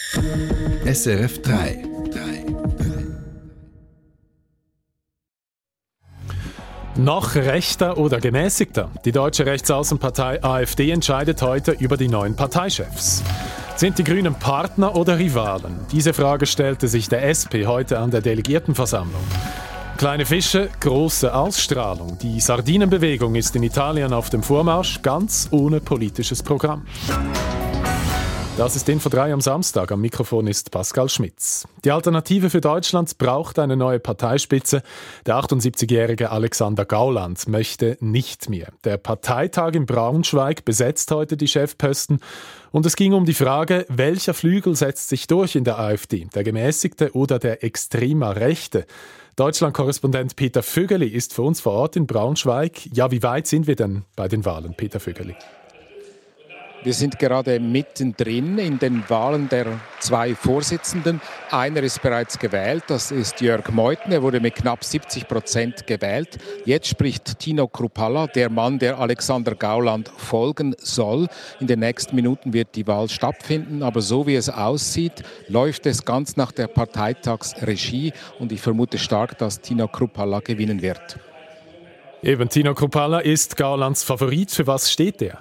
SRF 3. Noch rechter oder gemäßigter? Die deutsche Rechtsaußenpartei AfD entscheidet heute über die neuen Parteichefs. Sind die Grünen Partner oder Rivalen? Diese Frage stellte sich der SP heute an der Delegiertenversammlung. Kleine Fische, große Ausstrahlung. Die Sardinenbewegung ist in Italien auf dem Vormarsch, ganz ohne politisches Programm. Das ist Info 3 am Samstag. Am Mikrofon ist Pascal Schmitz. Die Alternative für Deutschland braucht eine neue Parteispitze. Der 78-jährige Alexander Gauland möchte nicht mehr. Der Parteitag in Braunschweig besetzt heute die Chefposten. Und es ging um die Frage, welcher Flügel setzt sich durch in der AfD? Der gemäßigte oder der extremer Rechte? Deutschland-Korrespondent Peter Vögeli ist für uns vor Ort in Braunschweig. Ja, wie weit sind wir denn bei den Wahlen, Peter Vögeli? Wir sind gerade mittendrin in den Wahlen der zwei Vorsitzenden. Einer ist bereits gewählt, das ist Jörg Meuthen. Er wurde mit knapp 70% gewählt. Jetzt spricht Tino Kruppalla, der Mann, der Alexander Gauland folgen soll. In den nächsten Minuten wird die Wahl stattfinden. Aber so wie es aussieht, läuft es ganz nach der Parteitagsregie. Und ich vermute stark, dass Tino Kruppalla gewinnen wird. Eben, Tino Kruppalla ist Gaulands Favorit. Für was steht er?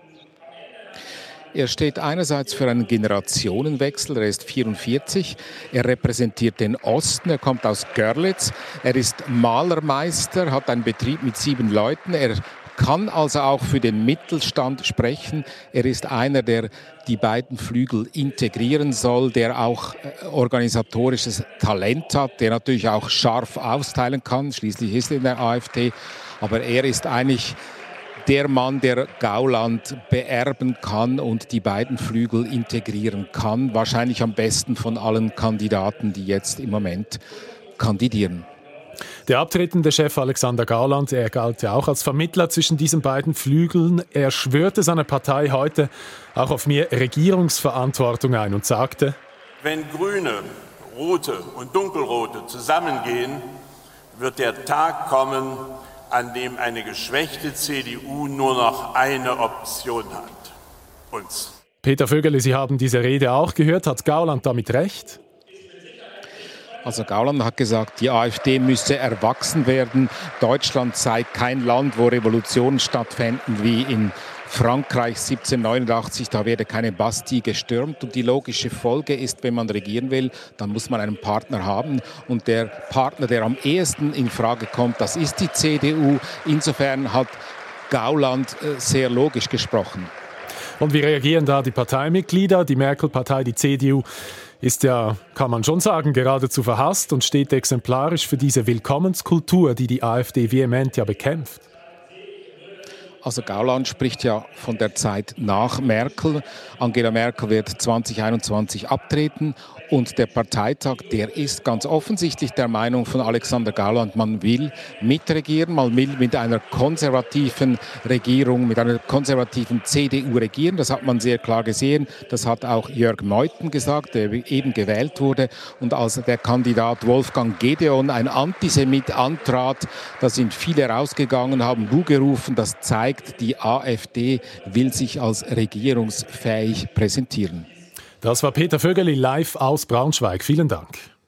Er steht einerseits für einen Generationenwechsel, er ist 44, er repräsentiert den Osten, er kommt aus Görlitz, er ist Malermeister, hat einen Betrieb mit 7 Leuten, er kann also auch für den Mittelstand sprechen. Er ist einer, der die beiden Flügel integrieren soll, der auch organisatorisches Talent hat, der natürlich auch scharf austeilen kann, schließlich ist er in der AfD, aber er ist eigentlich der Mann, der Gauland beerben kann und die beiden Flügel integrieren kann. Wahrscheinlich am besten von allen Kandidaten, die jetzt im Moment kandidieren. Der abtretende Chef Alexander Gauland, er galt ja auch als Vermittler zwischen diesen beiden Flügeln. Er schwörte seiner Partei heute auch auf mehr Regierungsverantwortung ein und sagte: Wenn Grüne, Rote und Dunkelrote zusammengehen, wird der Tag kommen, an dem eine geschwächte CDU nur noch eine Option hat: uns. Peter Vögeli, Sie haben diese Rede auch gehört. Hat Gauland damit recht? Also Gauland hat gesagt, die AfD müsse erwachsen werden. Deutschland sei kein Land, wo Revolutionen stattfänden wie in Frankreich 1789, da werde keine Bastille gestürmt. Und die logische Folge ist, wenn man regieren will, dann muss man einen Partner haben. Und der Partner, der am ehesten in Frage kommt, das ist die CDU. Insofern hat Gauland sehr logisch gesprochen. Und wie reagieren da die Parteimitglieder? Die Merkel-Partei, die CDU, ist ja, kann man schon sagen, geradezu verhasst und steht exemplarisch für diese Willkommenskultur, die die AfD vehement ja bekämpft. Also Gauland spricht ja von der Zeit nach Merkel. Angela Merkel wird 2021 abtreten und der Parteitag, der ist ganz offensichtlich der Meinung von Alexander Gauland, man will mitregieren, man will mit einer konservativen Regierung, mit einer konservativen CDU regieren. Das hat man sehr klar gesehen. Das hat auch Jörg Meuthen gesagt, der eben gewählt wurde. Und als der Kandidat Wolfgang Gedeon, ein Antisemit, antrat, da sind viele rausgegangen, haben Buh gerufen. Das zeigt, die AfD will sich als regierungsfähig präsentieren. Das war Peter Vögeli live aus Braunschweig. Vielen Dank.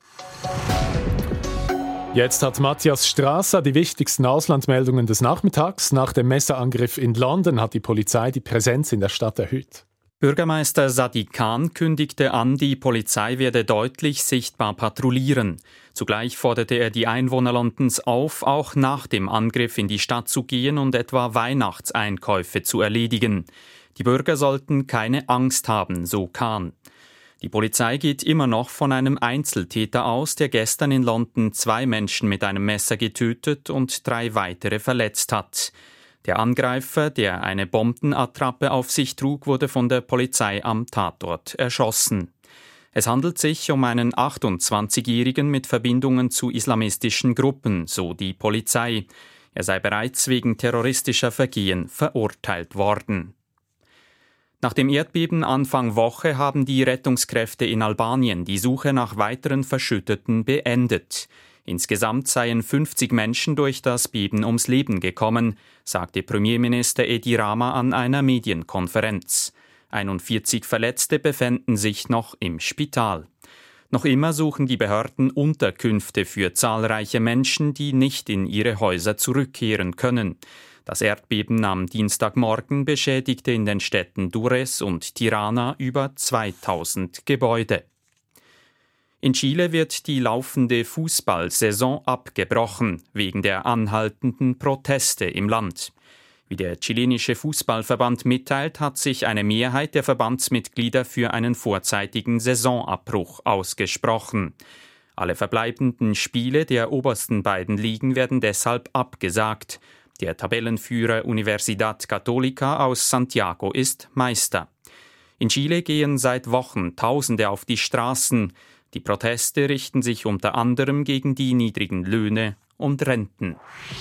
Jetzt hat Matthias Strasser die wichtigsten Auslandsmeldungen des Nachmittags. Nach dem Messerangriff in London hat die Polizei die Präsenz in der Stadt erhöht. Bürgermeister Sadiq Khan kündigte an, die Polizei werde deutlich sichtbar patrouillieren. Zugleich forderte er die Einwohner Londons auf, auch nach dem Angriff in die Stadt zu gehen und etwa Weihnachtseinkäufe zu erledigen. Die Bürger sollten keine Angst haben, so Khan. Die Polizei geht immer noch von einem Einzeltäter aus, der gestern in London 2 Menschen mit einem Messer getötet und 3 weitere verletzt hat. Der Angreifer, der eine Bombenattrappe auf sich trug, wurde von der Polizei am Tatort erschossen. Es handelt sich um einen 28-Jährigen mit Verbindungen zu islamistischen Gruppen, so die Polizei. Er sei bereits wegen terroristischer Vergehen verurteilt worden. Nach dem Erdbeben Anfang Woche haben die Rettungskräfte in Albanien die Suche nach weiteren Verschütteten beendet. Insgesamt seien 50 Menschen durch das Beben ums Leben gekommen, sagte Premierminister Edi Rama an einer Medienkonferenz. 41 Verletzte befänden sich noch im Spital. Noch immer suchen die Behörden Unterkünfte für zahlreiche Menschen, die nicht in ihre Häuser zurückkehren können. Das Erdbeben am Dienstagmorgen beschädigte in den Städten Durres und Tirana über 2000 Gebäude. In Chile wird die laufende Fußballsaison abgebrochen, wegen der anhaltenden Proteste im Land. Wie der chilenische Fußballverband mitteilt, hat sich eine Mehrheit der Verbandsmitglieder für einen vorzeitigen Saisonabbruch ausgesprochen. Alle verbleibenden Spiele der obersten beiden Ligen werden deshalb abgesagt. Der Tabellenführer Universidad Católica aus Santiago ist Meister. In Chile gehen seit Wochen Tausende auf die Straßen. Die Proteste richten sich unter anderem gegen die niedrigen Löhne und Renten.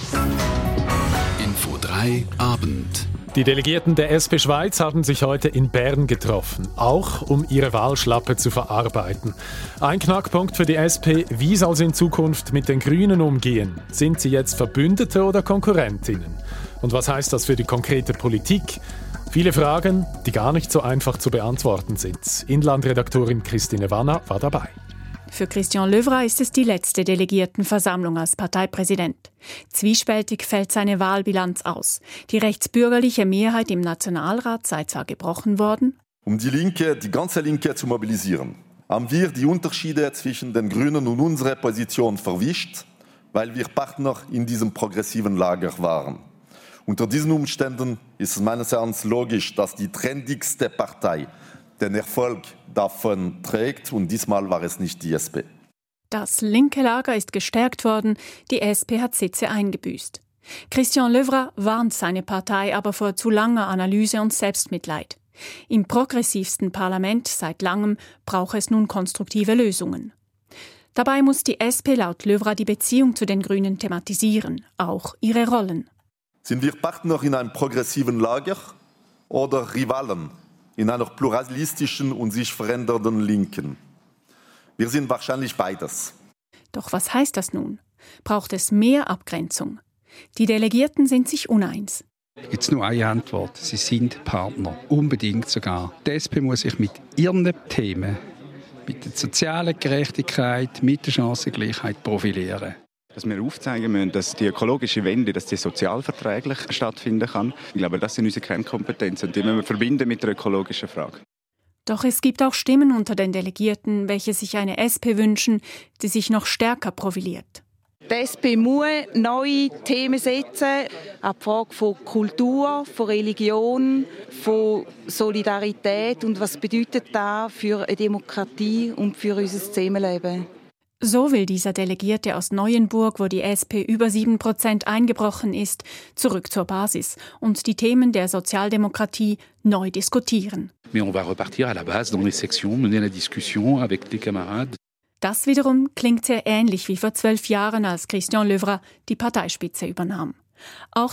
Info 3 Abend. Die Delegierten der SP Schweiz haben sich heute in Bern getroffen, auch um ihre Wahlschlappe zu verarbeiten. Ein Knackpunkt für die SP: Wie soll sie in Zukunft mit den Grünen umgehen? Sind sie jetzt Verbündete oder Konkurrentinnen? Und was heißt das für die konkrete Politik? Viele Fragen, die gar nicht so einfach zu beantworten sind. Inlandredaktorin Christine Wanner war dabei. Für Christian Löwra ist es die letzte Delegiertenversammlung als Parteipräsident. Zwiespältig fällt seine Wahlbilanz aus. Die rechtsbürgerliche Mehrheit im Nationalrat sei zwar gebrochen worden. Um die ganze Linke zu mobilisieren, haben wir die Unterschiede zwischen den Grünen und unserer Position verwischt, weil wir Partner in diesem progressiven Lager waren. Unter diesen Umständen ist es meines Erachtens logisch, dass die trendigste Partei den Erfolg davon trägt, und diesmal war es nicht die SP. Das linke Lager ist gestärkt worden, die SP hat Sitze eingebüßt. Christian Löwra warnt seine Partei aber vor zu langer Analyse und Selbstmitleid. Im progressivsten Parlament seit langem brauche es nun konstruktive Lösungen. Dabei muss die SP laut Löwra die Beziehung zu den Grünen thematisieren, auch ihre Rollen. Sind wir Partner in einem progressiven Lager oder Rivalen in einer pluralistischen und sich verändernden Linken? Wir sind wahrscheinlich beides. Doch was heißt das nun? Braucht es mehr Abgrenzung? Die Delegierten sind sich uneins. Jetzt nur eine Antwort. Sie sind Partner. Unbedingt sogar. Die SP muss sich mit ihren Themen, mit der sozialen Gerechtigkeit, mit der Chancengleichheit profilieren. Dass wir aufzeigen müssen, dass die ökologische Wende, dass die sozialverträglich stattfinden kann. Ich glaube, das sind unsere Kernkompetenzen und die müssen wir verbinden mit der ökologischen Frage. Doch es gibt auch Stimmen unter den Delegierten, welche sich eine SP wünschen, die sich noch stärker profiliert. Die SP muss neue Themen setzen, auch die Frage von Kultur, von Religion, von Solidarität und was bedeutet das für eine Demokratie und für unser Zusammenleben. So will dieser Delegierte aus Neuenburg, wo die SP über 7% eingebrochen ist, zurück zur Basis und die Themen der Sozialdemokratie neu diskutieren. Mais on va repartir à la base dans les sections, mener la discussion avec les camarades. Das wiederum klingt sehr ähnlich wie vor 12 Jahren, als Christian Löwra die Parteispitze übernahm. Auch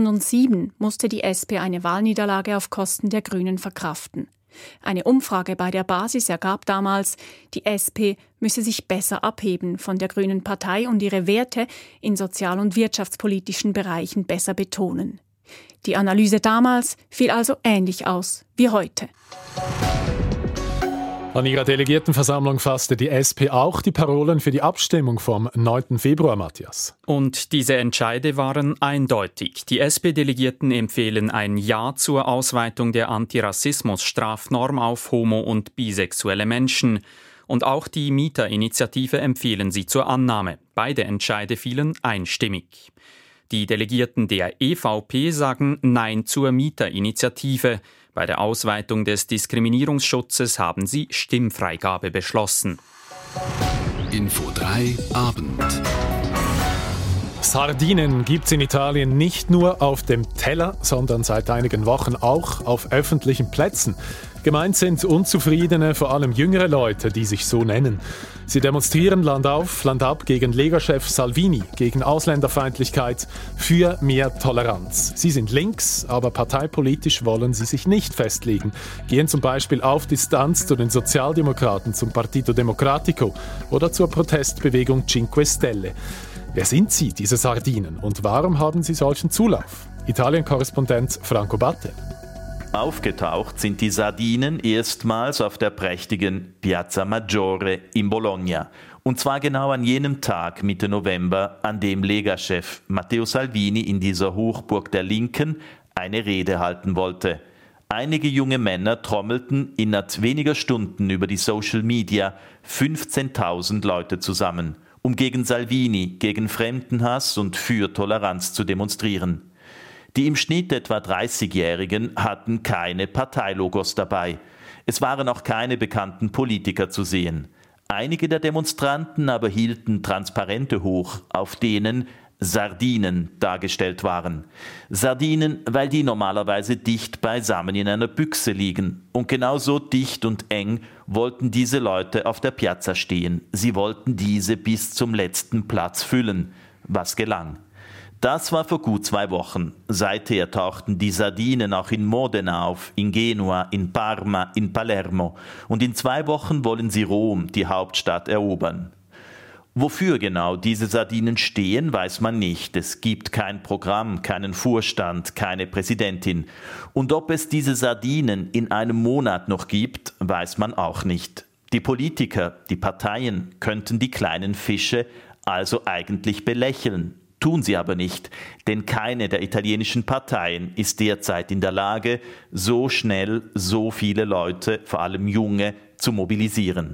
2007 musste die SP eine Wahlniederlage auf Kosten der Grünen verkraften. Eine Umfrage bei der Basis ergab damals, die SP müsse sich besser abheben von der Grünen Partei und ihre Werte in sozial- und wirtschaftspolitischen Bereichen besser betonen. Die Analyse damals fiel also ähnlich aus wie heute. An ihrer Delegiertenversammlung fasste die SP auch die Parolen für die Abstimmung vom 9. Februar, Matthias. Und diese Entscheide waren eindeutig. Die SP-Delegierten empfehlen ein Ja zur Ausweitung der Antirassismus-Strafnorm auf homo- und bisexuelle Menschen. Und auch die Mieterinitiative empfehlen sie zur Annahme. Beide Entscheide fielen einstimmig. Die Delegierten der EVP sagen Nein zur Mieterinitiative. Bei der Ausweitung des Diskriminierungsschutzes haben sie Stimmfreigabe beschlossen. Info 3 Abend. Sardinen gibt es in Italien nicht nur auf dem Teller, sondern seit einigen Wochen auch auf öffentlichen Plätzen. Gemeint sind Unzufriedene, vor allem jüngere Leute, die sich so nennen. Sie demonstrieren Land auf, Land ab gegen Lega-Chef Salvini, gegen Ausländerfeindlichkeit, für mehr Toleranz. Sie sind links, aber parteipolitisch wollen sie sich nicht festlegen, gehen zum Beispiel auf Distanz zu den Sozialdemokraten, zum Partito Democratico oder zur Protestbewegung Cinque Stelle. Wer sind sie, diese Sardinen, und warum haben sie solchen Zulauf? Italien-Korrespondent Franco Batte. Aufgetaucht sind die Sardinen erstmals auf der prächtigen Piazza Maggiore in Bologna. Und zwar genau an jenem Tag Mitte November, an dem Lega-Chef Matteo Salvini in dieser Hochburg der Linken eine Rede halten wollte. Einige junge Männer trommelten innerhalb weniger Stunden über die Social Media 15.000 Leute zusammen, um gegen Salvini, gegen Fremdenhass und für Toleranz zu demonstrieren. Die im Schnitt etwa 30-Jährigen hatten keine Parteilogos dabei. Es waren auch keine bekannten Politiker zu sehen. Einige der Demonstranten aber hielten Transparente hoch, auf denen Sardinen dargestellt waren. Sardinen, weil die normalerweise dicht beisammen in einer Büchse liegen. Und genauso dicht und eng wollten diese Leute auf der Piazza stehen. Sie wollten diese bis zum letzten Platz füllen, was gelang. Das war vor gut 2 Wochen. Seither tauchten die Sardinen auch in Modena auf, in Genua, in Parma, in Palermo. Und in 2 Wochen wollen sie Rom, die Hauptstadt, erobern. Wofür genau diese Sardinen stehen, weiß man nicht. Es gibt kein Programm, keinen Vorstand, keine Präsidentin. Und ob es diese Sardinen in einem Monat noch gibt, weiß man auch nicht. Die Politiker, die Parteien könnten die kleinen Fische also eigentlich belächeln. Tun sie aber nicht, denn keine der italienischen Parteien ist derzeit in der Lage, so schnell so viele Leute, vor allem Junge, zu mobilisieren.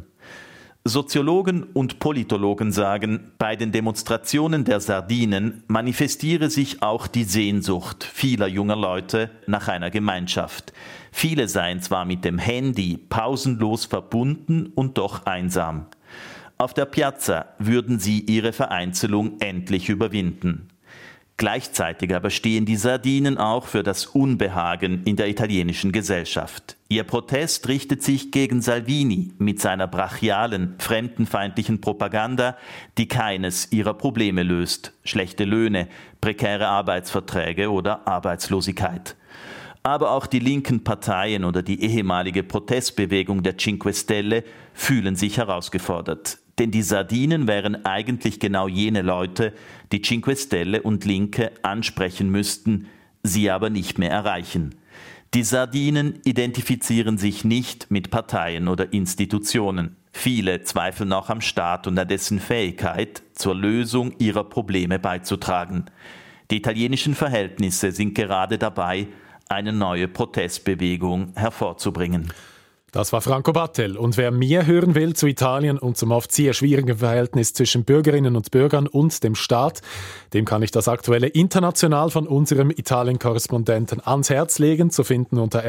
Soziologen und Politologen sagen, bei den Demonstrationen der Sardinen manifestiere sich auch die Sehnsucht vieler junger Leute nach einer Gemeinschaft. Viele seien zwar mit dem Handy pausenlos verbunden und doch einsam. Auf der Piazza würden sie ihre Vereinzelung endlich überwinden. Gleichzeitig aber stehen die Sardinen auch für das Unbehagen in der italienischen Gesellschaft. Ihr Protest richtet sich gegen Salvini mit seiner brachialen, fremdenfeindlichen Propaganda, die keines ihrer Probleme löst: schlechte Löhne, prekäre Arbeitsverträge oder Arbeitslosigkeit. Aber auch die linken Parteien oder die ehemalige Protestbewegung der Cinque Stelle fühlen sich herausgefordert. Denn die Sardinen wären eigentlich genau jene Leute, die Cinque Stelle und Linke ansprechen müssten, sie aber nicht mehr erreichen. Die Sardinen identifizieren sich nicht mit Parteien oder Institutionen. Viele zweifeln auch am Staat und an dessen Fähigkeit, zur Lösung ihrer Probleme beizutragen. Die italienischen Verhältnisse sind gerade dabei, eine neue Protestbewegung hervorzubringen. Das war Franco Battel. Und wer mehr hören will zu Italien und zum oft sehr schwierigen Verhältnis zwischen Bürgerinnen und Bürgern und dem Staat, dem kann ich das aktuelle International von unserem Italien-Korrespondenten ans Herz legen, zu finden unter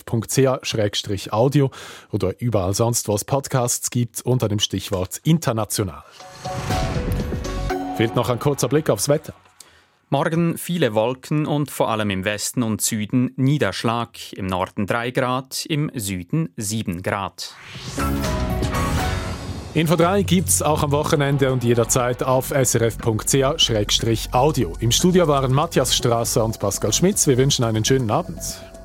srf.ch/audio oder überall sonst, wo es Podcasts gibt, unter dem Stichwort International. Fehlt noch ein kurzer Blick aufs Wetter. Morgen viele Wolken und vor allem im Westen und Süden Niederschlag. Im Norden 3 Grad, im Süden 7 Grad. Info 3 gibt's auch am Wochenende und jederzeit auf srf.ch/audio. Im Studio waren Matthias Strasser und Pascal Schmitz. Wir wünschen einen schönen Abend.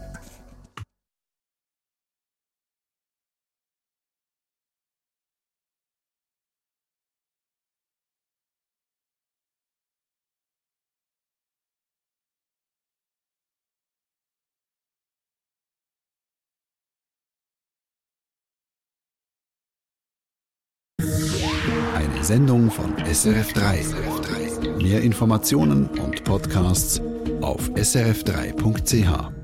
Eine Sendung von SRF3. Mehr Informationen und Podcasts auf srf3.ch.